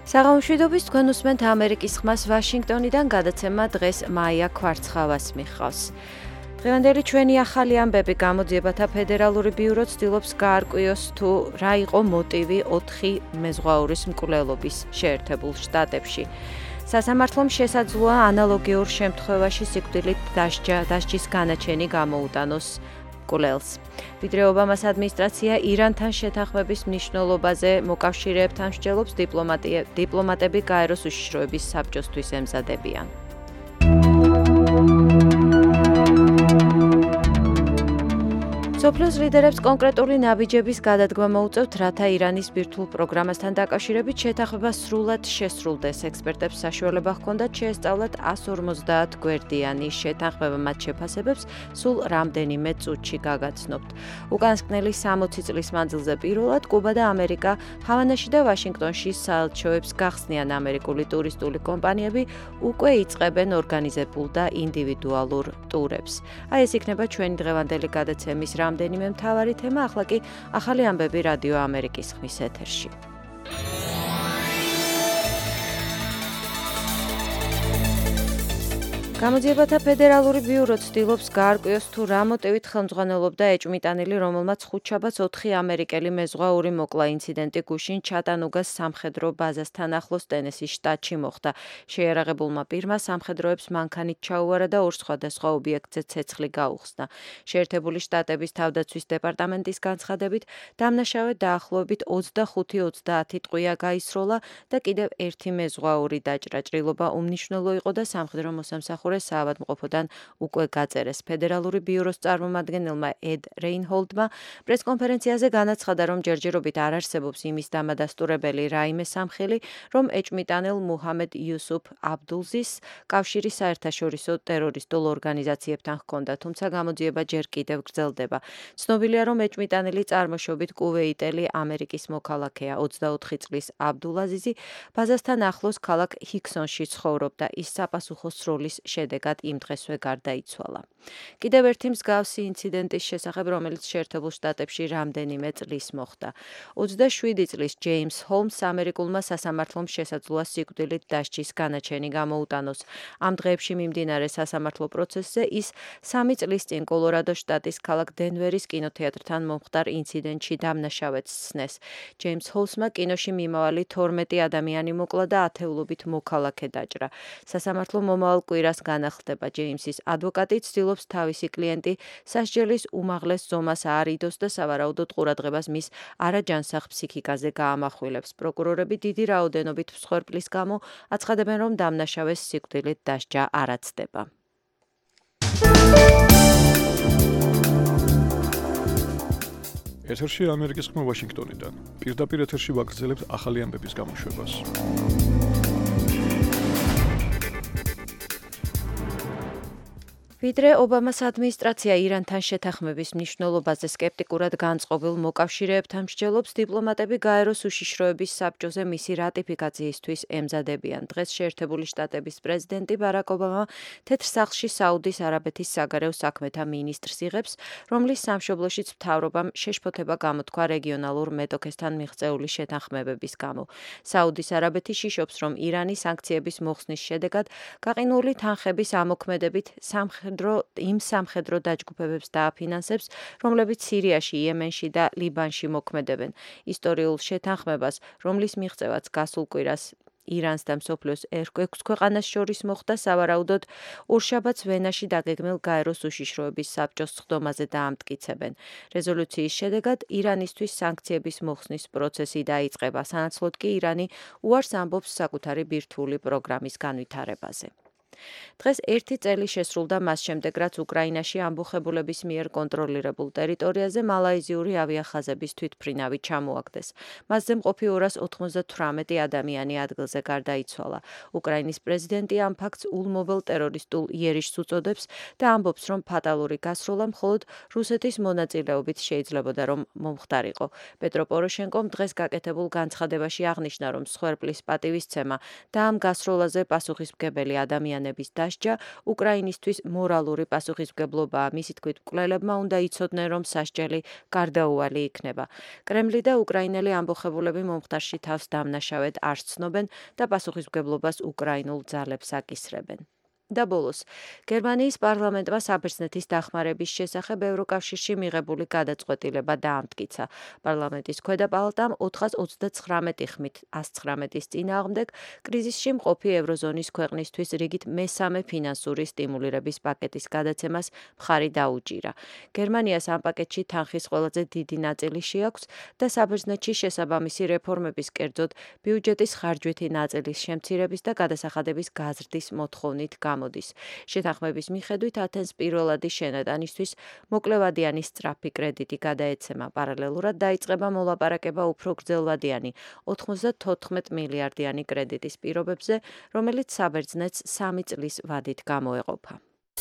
საღამოშვიდობის თქვენ უსმენთ ამერიკის ხმას ვაშინგტონიდან გადაცემა დღეს მაია კვარცხავას მიჰყავს. დღევანდელი ჩვენი ახალი ამბები გამოძიებათა ფედერალური ბიურო ცდილობს გაარკვიოს თუ რა იყო მოტივი 4 მეზღვაურის მკვლელობის შეერთებულ შტატებში. სასამართლომ შესაძლოა ანალოგიურ შემთხვევაში სიკვდილით დასჯის განაჩენი გამოუტანოს მკვლელს. ვიდრე ობამას ადმინისტრაცია ირანთან შეთანხმების მნიშვნელობაზე მოკავშირეებთან მსჯელობს, დიპლომატები გაეროს უშიშროების საბჭოსთვის ემზადებიან. მსოფლიოს ლიდერებს კონკრეტული ნაბიჯების გადადგმა მოუწევთ, რათა ირანის ბირთვულ პროგრამასთან დაკავშირებით შეთანხმება სრულად შესრულდეს. ექსპერტებს საშუალება ჰქონდათ შეესწავლათ 150 გვერდიანი შეთანხმება, მათ შეფასებებს სულ რამდენიმე წუთში გაგაცნობთ. უკანასკნელი 60 წლის მანძილზე პირველად კუბა და ამერიკა ჰავანაში და ვაშინგტონში საელჩოებს გახსნიან. ამერიკული ტურისტული კომპანიები უკვე იწყებენ ორგანიზებულ და ინდივიდუალურ ტურებს. აი ეს იქნება ჩვენი დღევანდელი გადაცემის რამდენიმე მთავარი თემა, ახლა კი ახალი ამბები რადიო ამერიკის ხმის ეთერში. გამოძიებათა ფედერალური ბიურო ცდილობს გაარკვიოს თუ რა მოტივით ხელმძღვანელობდა ეჭვმიტანილი, რომელმაც ხუთშაბათს 4 ამერიკელი მეზღვაური მოკლა. ინციდენტი გუშინ ჩატანუგას სამხედრო ბაზასთან ახლოს ტენესის შტატში მოხდა. შეიარაღებულმა პირმა სამხედროებს მანქანით ჩაუვარა და ორ სხვადასხვა ობიექტზე ცეცხლი გაუხსნა. შეერთებული შტატების თავდაცვის დეპარტამენტის განცხადებით, დამნაშავე დაახლოებით 25-30 ტყვია გაისროლა და კიდევ ერთი მეზღვაური დაჭრა. ჭრილობა უმნიშვნელო იყო და სამხედრო მოსამსახურე საავადმყოფოდან უკვე გაწერეს. ფედერალური ბიუროს წარმომადგენელმა ედ რეინჰოლდმა პრესკონფერენციაზე განაცხადა, რომ ჯერჯერობით არ არსებობს იმის დამადასტურებელი რაიმე სამხელი, რომ ეჭვმიტანელ მუჰამედ იუსუფ აბდულზის კავშირი საერთაშორისო ტერორისტულ ორგანიზაციებთან ჰქონდა, თუმცა გამოძიება ჯერ კიდევ გრძელდება. ცნობილია, რომ ეჭვმიტანილი წარმოშობით კუვეიტელი ამერიკის მოქალაქეა. 24 წლის აბდულაზიზი ბაზასთან ახლოს ქალაქ ჰიქსონში ცხოვრობდა. ის საპასუხო სროლის შედეგად იმ დღესვე გარდაიცვალა. კიდევ ერთი მსგავსი ინციდენტის შესახებ, რომელიც შეერთებულ შტატებში რამდენიმე წლის მოხდა. 27 წლის ჯეიმს ჰოლმს ამერიკულმა სასამართლომ შესაძლოა სიკვდილით დასჯის განაჩენი გამოუტანოს. ამ დღეებში მიმდინარე სასამართლო პროცესზე ის 3 წლის წინ კოლორადოს შტატის ქალაქ დენვერის კინოთეატრთან მომხდარ ინციდენტში დამნაშავეც სცნეს. ჯეიმს ჰოლმსმა კინოში მიმავალი 12 ადამიანი მოკლა და ათეულობით მოქალაქე დაჭრა. სასამართლო მომავალ კვირას განახლდება. ჯეიმსის ადვოკატი ცდილობს თავისი კლიენტი სასჯელის უმაღლეს ზომას აარიდოს და სავარაუდოდ ყურადღებას მის არაჯანსაღ ფსიქიკაზე გაამახვილებს. პროკურორები დიდი რაოდენობით მსხვერპლის გამო აცხადებენ, რომ დამნაშავეს სიკვდილით დასჯა არ აცდება. ეთერში ამერიკის ხმა ვაშინგტონიდან. პირდაპირ ეთერში ვაგრძელებთ ახალი ამბების გამოშვებას. ვიდრე ობამას ადმინისტრაცია ირანთან შეთანხმების მნიშვნელობაზე სკეპტიკურად განწყობილ მოკავშირეებთან მსჯელობს, დიპლომატები გაეროს უშიშროების საბჭოზე მისი რატიფიკაციისთვის ემზადებიან. დღეს შეერთებული შტატების პრეზიდენტი ბარაკ ობამა თეთრ სახლში საუდის არაბეთის საგარეო საქმეთა მინისტრს იღებს, რომლის სამშობლოშიც მთავრობამ შეშფოთება გამოთქვა რეგიონალურ მეტოქესთან მიღწეული შეთანხმებების გამო. საუდის არაბეთი შიშობს, რომ ირანი სანქციების მოხსნის შედეგად გაყინული თანხების ამოქმედებით იმ სამხედრო დაჯგუფებებს დააფინანსებს, რომლებიც სირიაში, იემენში და ლიბანში მოქმედებენ. ისტორიულ შეთანხმებას, რომლის მიღწევაც გასულ კვირას ირანს და მსოფლიოს 6 ქვეყანას შორის მოხდა, სავარაუდოდ ორშაბათს ვენაში დაგეგმილ გაეროს უშიშროების საბჭოს სხდომაზე დაამტკიცებენ. რეზოლუციის შედეგად ირანისთვის სანქციების მოხსნის პროცესი დაიწყება, სანაცვლოდ კი ირანი უარს ამბობს საკუთარი ბირთვული პროგრამის განვითარებაზე. დღეს 1 წელი შესრულდა მას შემდეგ, რაც უკრაინაში ამბოხებულების მიერ კონტროლირებულ ტერიტორიაზე მალაიზიური ავიახაზების თვითმფრინავი ჩამოაგდეს. მასზე მყოფი 298 ადამიანი ადგილზე გარდაიცვალა. უკრაინის პრეზიდენტი ამ ფაქტს ულმობელ ტერორისტულ იერიშს უწოდებს და ამბობს, რომ ფატალური გასროლა მხოლოდ რუსეთის მონაწილეობით შეიძლებოდა რომ მომხდარიყო. პეტრო პოროშენკომ დღეს გაკეთებულ განცხადებაში აღნიშნა, რომ მსხვერპლის პატივისცემა და ამ გასროლაზე პასუხისმგებელი ადამიანები ადამიანების დასჯა უკრაინისთვის მორალური პასუხისმგებლობაა. მისი თქმით, მკვლელებმა უნდა იცოდნენ, რომ სასჯელი გარდაუვალი იქნება. კრემლი და უკრაინელი ამბოხებულები მომხდარში თავს დამნაშავედ არ ცნობენ და პასუხისმგებლობას უკრაინულ ძალებს აკისრებენ. და ბოლოს, გერმანიის პარლამენტმა საბერძნეთის დახმარების შესახებ ევროკავშირში მიღებული გადაწყვეტილება დაამტკიცა. პარლამენტის ქვედა პალატამ 429 ხმით 119-ის წინააღმდეგ კრიზისში მყოფი ევროზონის ქვეყნისთვის რიგით მესამე ფინანსური სტიმულირების პაკეტის გადაცემას მხარი დაუჭირა. გერმანიას ამ პაკეტში თანხის ყველაზე დიდი ნაწილი შეაქვს და საბერძნეთში შესაბამისი რეფორმების, კერძოდ ბიუჯეტის ხარჯვითი ნაწილის შემცირების და გადასახადების გაზრდის მოთხოვნით გამოდის. შეთანხმების მიხედვით ათენს პირველადი შენატანისთვის მოკლევადიანი სწრაფი კრედიტი გადაეცემა. პარალელურად დაიწყება მოლაპარაკება უფრო გრძელვადიანი 94 მილიარდიანი კრედიტის პირობებზე, რომელიც საბერძნეთს 3 წლის ვადით გამოეყოფა.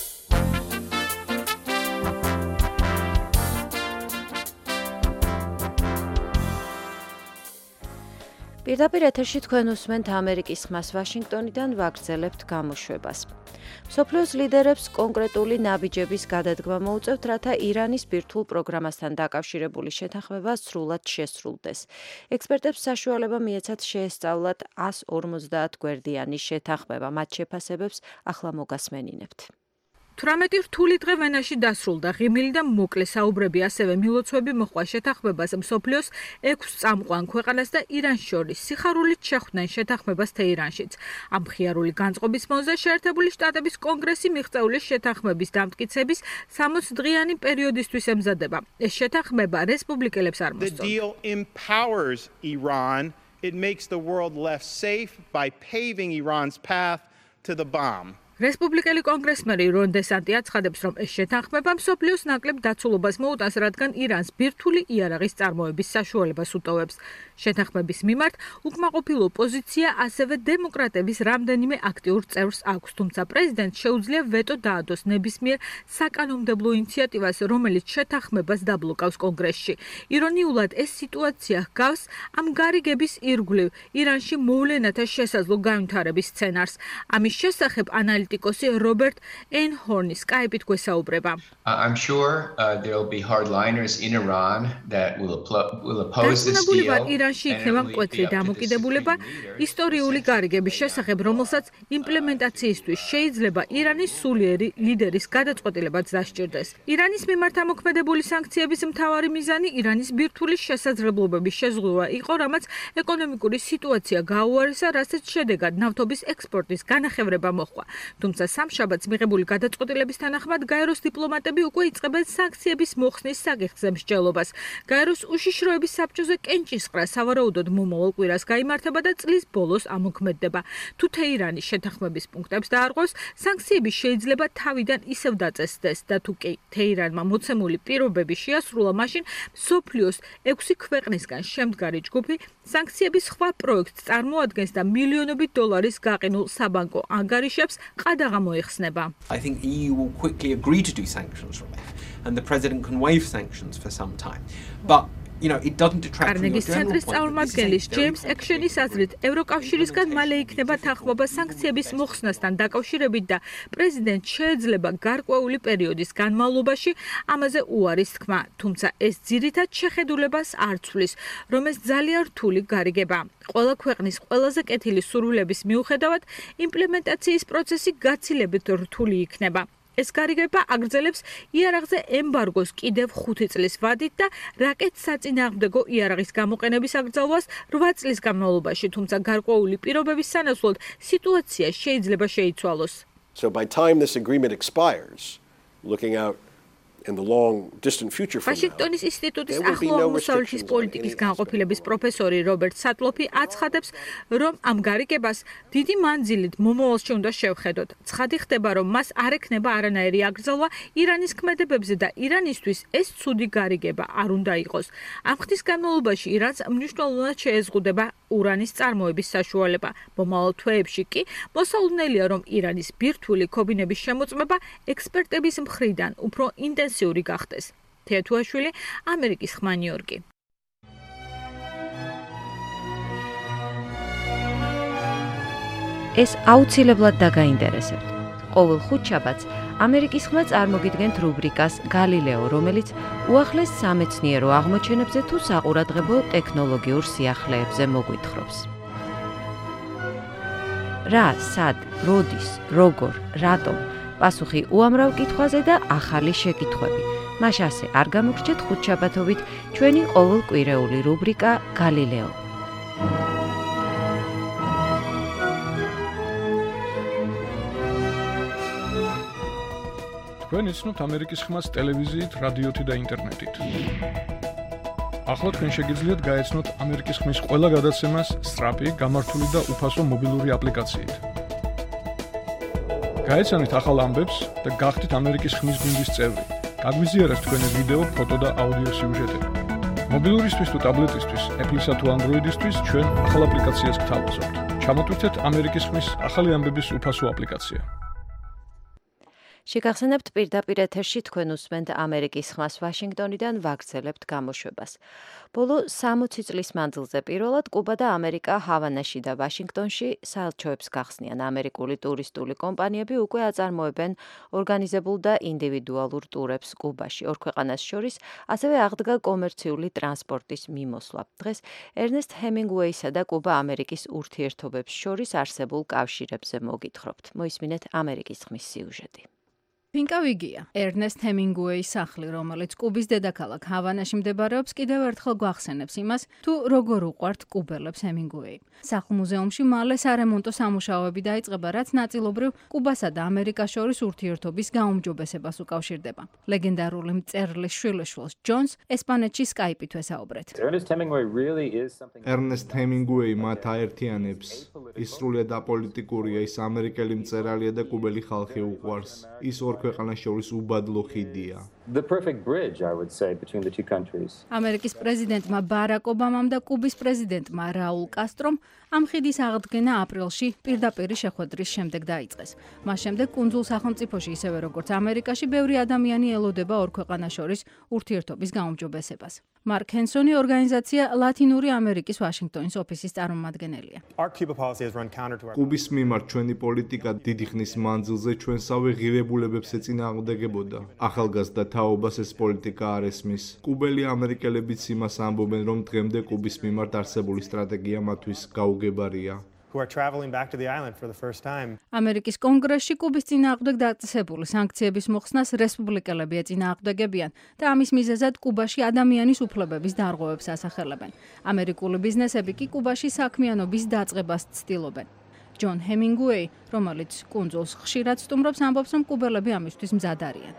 პირდაპირ ეთერში თქვენ უსმენთ ამერიკის ხმას ვაშინგტონიდან, ვაგრძელებთ გამოშვებას. მსოფლიოს ლიდერებს კონკრეტული ნაბიჯების გადადგმა მოუწევთ, რათა ირანის ბირთვულ პროგრამასთან დაკავშირებული შეთანხმება სრულად შესრულდეს. ექსპერტებს საშუალება მიეცათ შეესწავლათ 150 გვერდიანი შეთანხმება. მათ შეფასებებს ახლა მოგასმენინებთ. 18 რთული დღე ვენაში დასრულდა. ღიმილი და მოკლე საუბრები, ასევე მილოცვები მოჰყვა შეთანხმებას მსოფლიოს 6 წამყვან ქვეყანას და ირანს შორის. სიხარულით შეხვდნენ შეთანხმებას თეირანშიც. ამ მხიარული განწყობის ფონზე შეერთებული შტატების კონგრესი მიღწეული შეთანხმების დამტკიცების 60 დღიანი პერიოდისთვის ემზადება. ეს შეთანხმება რესპუბლიკელებს არ მოსწონთ. The deal empowers Iran. It makes the world less safe by paving Iran's path to the bomb. რესპუბლიკელი კონგრესმენი რონ დესანტი აცხადებს, რომ ეს შეთანხმება მსოფლიოს ნაკლებ დაცულობას მოუტანს, რადგან ირანს ბირთვული იარაღის წარმოების საშუალებას უტოვებს. შეთანხმების მიმართ უკმაყოფილო პოზიცია ასევე დემოკრატების რამდენიმე აქტიურ წევრს აქვს, თუმცა პრეზიდენტს შეუძლია ვეტო დაადოს ნებისმიერ საკანონმდებლო ინიციატივას, რომელიც შეთანხმებას დაბლოკავს კონგრესში. ირონიულად, ეს სიტუაცია ჰგავს ამ გარიგების ირგვლივ ირანში მოვლენათა შესაძლო განვითარების სცენარს. ამის შესახებ ანალიტიკოსი რობერტ ენჰორნი სკაიპით გვესაუბრება. I'm sure there'll be hardliners in Iran that will oppose this deal. ირანში იქნება მკვეთრი დამოკიდებულება ისტორიული გარიგების შესახებ, რომელსაც იმპლემენტაციისთვის შეიძლება ირანის სულიერი ლიდერის გადაწყვეტილებაც დასჭირდეს. ირანის მიმართ ამოქმედებული სანქციების მთავარი მიზანი ირანის ბირთვული შესაძლებლობების შეზღუდვა იყო, რამაც ეკონომიკური სიტუაცია გაუარესა, რასაც შედეგად ნავთობის ექსპორტის განახევრება მოჰყვა. თუმცა სამშაბათს მიღებული გადაწყვეტილების თანახმად გაეროს დიპლომატები უკვე იწყებენ სანქციების მოხსნის საკითხზე მსჯელობას. გაეროს უშიშროების საბჭოზე კენჭისყრა სავარაუდოდ მომავალ კვირას გაიმართება და წლის ბოლოს ამოქმედდება. თუ თეირანი შეთანხმების პუნქტებს დაარღვევს, სანქციები შეიძლება თავიდან ისევ დაწესდეს და თუ კი თეირანმა მოცემული პირობები შეასრულა, მაშინ მსოფლიოს 6 ქვეყნისგან შემდგარი ჯგუფი სანქციების სხვა პროექტს წარმოადგენს და მილიონობით დოლარის გაყინულ საბანკო ანგარიშებს ყადაღა მოიხსნება. I think the EU will quickly agree to do sanctions from it, and the president can waive sanctions for some time. But it doesn't detract from your Carnegie general Centris point. წარმომადგენლის ჯეიმს ექშენის აზრით, ევროკავშირისგან მალე იქნება თანხმობა სანქციების მოხსნასთან დაკავშირებით და პრეზიდენტს შეეძლება გარკვეული პერიოდის განმავლობაში ამაზე უარის თქმა, თუმცა ეს ძირითად შეხედულებას არ ცვლის, რომ ეს ძალიან რთული გარიგება. ყველა ქვეყნის ყველაზე კეთილი სურვილების მიუხედავად, იმპლემენტაციის პროცესი გაცილებით რთული იქნება. ეს გარიგება აგრძელებს იარაღზე ემბარგოს კიდევ 5 წლის ვადით და რაკეტ საწინააღმდეგო იარაღის გამოყენების აკრძალვას 8 წლის განმავლობაში, თუმცა გარკვეული პირობების სანაცვლოდ სიტუაცია შეიძლება შეიცვალოს. So by time this agreement expires, looking out in the long distant future from now, ვაშინგტონის ინსტიტუტის ახლო აღმოსავლეთის პოლიტიკის განყოფილების პროფესორი რობერტ სატლოფი აცხადებს, რომ ამ გარიგებას დიდი მანძილით მომავალში უნდა შევხედოთ. ცხადი ხდება, რომ მას არ ექნება არანაირი აკრძალვა ირანის ქმედებებზე და ირანისთვის ეს ცუდი გარიგება არ უნდა იყოს. ამ ხნის განმავლობაში ირანს მნიშვნელოვნად შეეზღუდება ურანის წარმოების საშუალება. მომავალ თვეებში კი მოსალოდნელია, რომ ირანის ბირთვული ქობინების შემოწმება ექსპერტების მხრიდან უფრო ინტენსიური გახდეს. თეათუაშვილი, ამერიკის ხმა ნიუ-იორკი. ეს აუცილებლად დაგაინტერესებთ. ყოველ ხუთშაბათს ამერიკის ხმა წარმოგიდგენთ რუბრიკას გალილეო, რომელიც უახლეს სამეცნიერო აღმოჩენებზე თუ საყურადღებო ტექნოლოგიურ სიახლეებზე მოგვითხრობს. რა, სად, როდის, როგორ, რატომ? პასუხი უამრავ კითხვაზე და ახალი შეკითხვები. მას ასე არ გამოგრჩეთ ხუთშაბათობით ჩვენი ყოველკვირეული რუბრიკა გალილეო. თქვენ იცნობთ ამერიკის ხმას ტელევიზიით, რადიოთი და ინტერნეტით. ახლა თქვენ შეგიძლიათ გაეცნოთ ამერიკის ხმის ყველა გადაცემას სწრაფი, გამართული და უფასო მობილური აპლიკაციით. გაეცანით ახალ ამბებს და გახდით ამერიკის ხმის გუნდის წევრი. გაგვიზიარეთ თქვენი ვიდეო, ფოტო და აუდიო სიუჟეტები. მობილურისთვის თუ ტაბლეტისთვის, Apple-ისა თუ Android-ისთვის ჩვენ ახალ აპლიკაციას გთავაზობთ. ჩამოტვირთეთ ამერიკის ხმის ახალი ამბების უფასო აპლიკაცია. შეგახსენებთ პირდაპირ ეთერში თქვენ უსმენთ ამერიკის ხმას ვაშინგტონიდან ვაგრძელებთ გამოშვებას. ბოლო 60 წლის მანძილზე პირველად კუბა და ამერიკა ჰავანაში და ვაშინგტონში საელჩოებს გახსნიან. ამერიკული ტურისტული კომპანიები უკვე აწარმოებენ ორგანიზებულ და ინდივიდუალურ ტურებს კუბაში. ორ ქვეყანას შორის ასევე აღდგა კომერციული ტრანსპორტის მიმოსვლა. დღეს ერნესტ ჰემინგუეისა და კუბა ამერიკის ურთიერთობებს შორის არსებულ კავშირებზე მოგითხრობთ. მოისმინეთ ამერიკის ხმის სიუჟეტი. ფინკავიგია, ერნესტ ჰემინგუეის სახლი, რომელიც კუბის დედაქალაქ ჰავანაში მდებარეობს, კიდევ ერთხელ გვახსენებს იმას, თუ როგორ უყვართ კუბელებს ჰემინგუეი. სახლ-მუზეუმში მალე სარემონტო სამუშაოები დაიწყება, რაც ნაწილობრივ კუბასა და ამერიკას შორის ურთიერთობის გაუმჯობესებას უკავშირდება. ლეგენდარული მწერლის შვილიშვილს ჯონს ესპანეთში სკაიპით ვესაუბრეთ. ერნესტ ჰემინგუეი მათ აერთიანებს. ის სრულიად აპოლიტიკურია, ის ამერიკელი მწერალია და კუბელი ხალხი უყვარს. ის ორ ქვეყანას შორის უბადლო ხიდია. ამერიკის პრეზიდენტმა ბარაკ ობამამ და კუბის პრეზიდენტმა რაულ კასტრომ ამ ხიდის აღდგენა აპრილში პირდაპირ შეხვედრის შემდეგ დაიწყეს. მას შემდეგ კუნძულ სახელმწიფოში, ისევე როგორც ამერიკაში, ბევრი ადამიანი ელოდება ორ ქვეყანას შორის ურთიერთობის გაუმჯობესებას. მარკ ჰენსონი ორგანიზაცია ლათინური ამერიკის ვაშინგტონის ოფისის წარმომადგენელია. კუბის მიმართ ჩვენი პოლიტიკა დიდი ხნის მანძილზე ჩვენსავე ღირებულებებს ეწინააღმდეგებოდა. ახალგაზრდა თაობას ეს პოლიტიკა არ ესმის. კუბელი ამერიკელებიც იმას ამბობენ, რომ დღემდე კუბის მიმართ არსებული სტრატეგია მათთვის გაუგებარია. ამერიკის კონგრესში კუბის წინააღმდეგ დაწესებული სანქციების მოხსნას რესპუბლიკელები ეწინააღმდეგებიან და ამის მიზეზად კუბაში ადამიანის უფლებების დარღვევებს ასახელებენ. ამერიკული ბიზნესები კი კუბაში საქმიანობის დაწყებას ცდილობენ. ჯონ ჰემინგუეი, რომელიც კუნძულს ხშირად სტუმრობს, ამბობს, რომ კუბელები ამისთვის მზად არიან.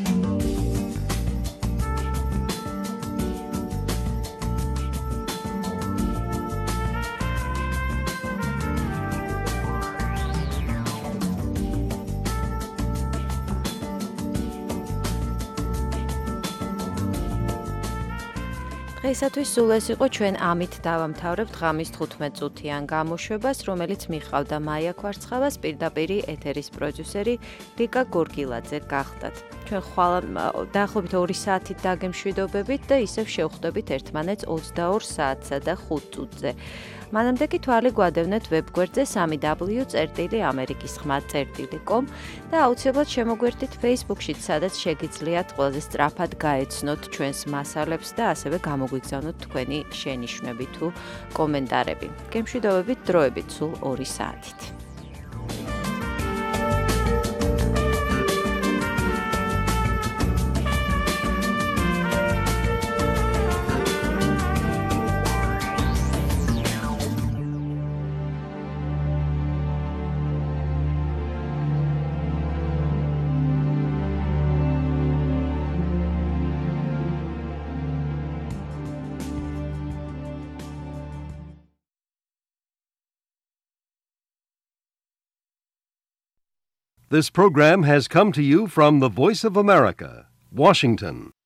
დღეისათვის სულ ეს იყო, ჩვენ ამით დავამთავრებთ ღამის 15 წუთიან გამოშვებას, რომელიც მიყავდა მაია ქვარცხავას, პირდაპირ ეთერის პროდიუსერი რიკა გორგილაძე გახდათ. ჩვენ ხვალ დაახლოებით 2 საათით დაგემშვიდობებით და ისევ შევხვდებით ერთმანეთს 22 საათსა და 5 წუთზე. მანამდე კი თვალი გვადევნეთ ვებგვერდზე www.amerikisxma.com და აუცილებლად შემოგვერთით Facebook-შიც, სადაც შეგიძლიათ ყველაზე სწრაფად გაეცნოთ ჩვენს მასალებს და ასევე გამოგვიგზავნოთ თქვენი შენიშვნები თუ კომენტარები. გემშვიდობებით დროებით სულ 2 საათით. This program has come to you from the Voice of America, Washington.